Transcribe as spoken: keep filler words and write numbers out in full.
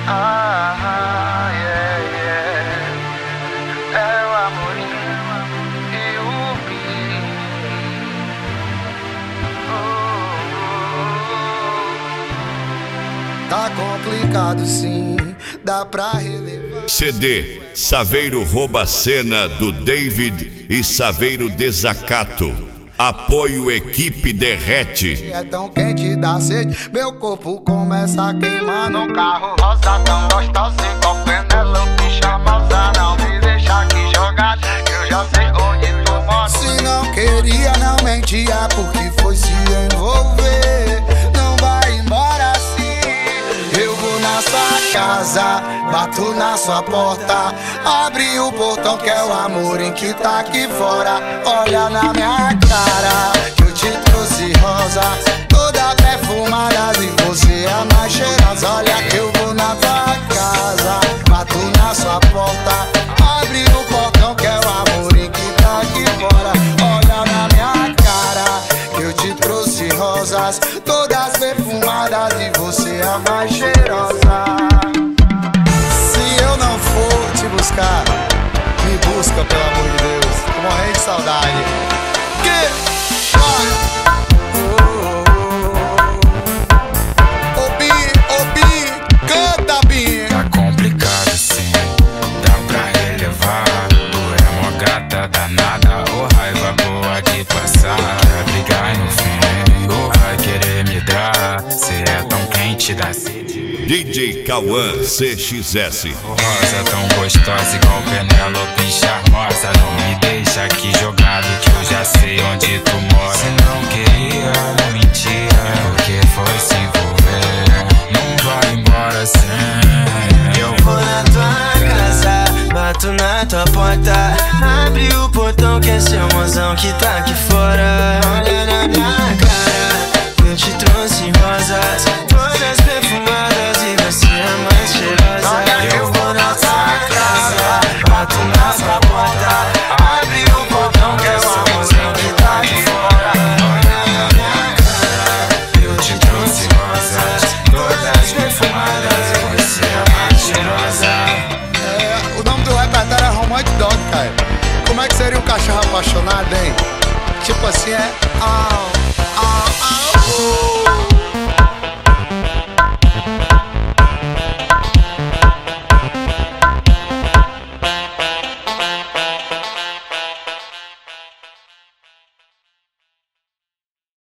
Ah, yeah, yeah. É o Amorim e o Bi. Oh, oh. Tá complicado sim, dá pra relevar. C D Saveiro Rouba a Cena do David e Saveiro Desacato. Apoio Equipe Derrete. É tão quente, dá sede, meu corpo começa a queimar. No carro rosa tão gostoso, igual Penelope charmosa. Não me deixa aqui jogado, eu já sei onde tu mora. Se não queria, não mentia, porque foi se envolver. Não vai embora assim. Eu vou na sua casa, bato na sua porta, abre o portão que é o Amorim que tá aqui fora. Olha na minha cara, que eu te trouxe rosas, toda perfumada e você é a mais cheirosa. Olha que eu vou na tua casa, bato na sua porta, abre o portão que é o Amorim que tá aqui fora. Olha na minha cara, que eu te trouxe rosas, todas perfumadas e você é a mais cheirosa. Se eu não for te buscar, me busca, pelo amor de Deus. Tô morrendo de saudade. Que? Ah. Ô Bi, ô Bi, canta, Bi. Tá complicado sim, dá pra relevar. Tu é mó gata danada, ô raiva boa de passar. Quer brigar e no fim, ou vai querer me dar. Cê é tão quente, dá sede. D J Cauã C X S. Rosa tão gostosa, igual Penelope charmosa. Não me deixa aqui jogado, que eu já sei onde tu mora. Se não queria, não mentia, porque foi se envolver. Não vai embora sem. Eu vou na tua casa, bato na tua porta, abre o portão que é seu mozão que tá aqui fora. Olha na minha cara, eu te trouxe rosas, todas perfumadas e você é a mais cheirosa. Eu vou na tua casa, bato na sua porta, abre o portão que é o mozão que tá aqui fora. Olha na minha cara, eu te trouxe rosas, todas perfumadas e você é a mais cheirosa. É, o nome do repertório é Romantic Dog, cara. Como é que seria o cachorro apaixonado, hein? Tipo assim, é... Ah,